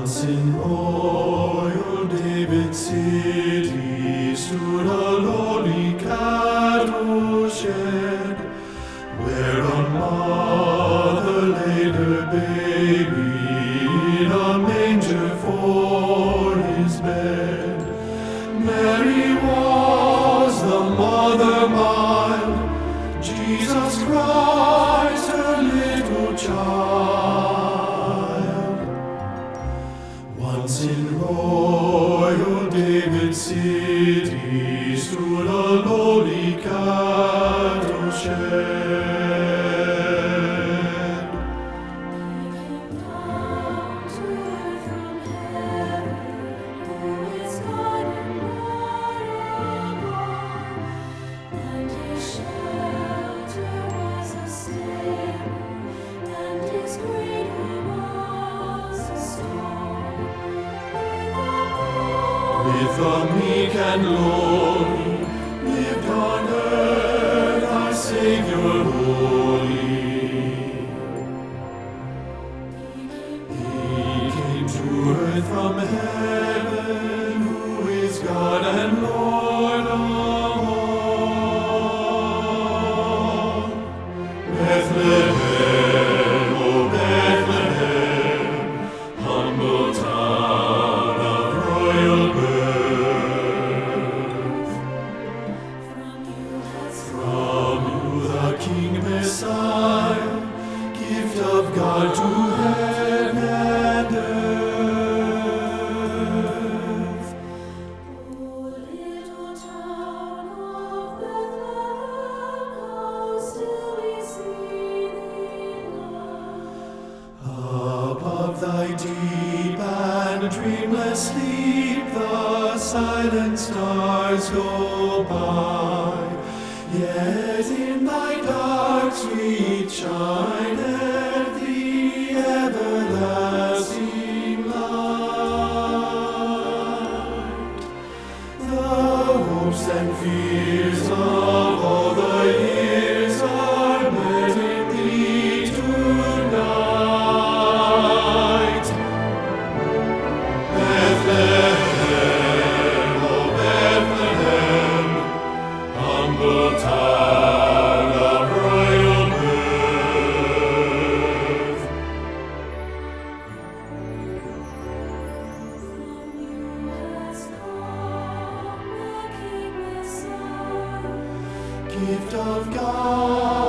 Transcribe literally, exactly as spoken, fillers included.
Once in royal David's city stood a lowly cattle shed, where a mother laid her baby in a manger for his bed. Mary was the mother mild, Jesus Christ her little child. Once in royal David's city stood a lowly cattle shed. With the meek and lowly, lived on earth our Savior holy. He came to earth from heaven, who is God and Lord of all. Bethlehem, O Bethlehem, humble town of royal birth. King Messiah, gift of God to heaven and earth. O little town of Bethlehem, how still we see thee lie. Above thy deep and dreamless sleep, the silent stars go by. Yet in thy dark sweet shineth the everlasting light. The hopes and fears of all the years are met in thee tonight. Bethlehem, O Bethlehem, humble town of royal birth. From you has come the King Messiah. Gift of God.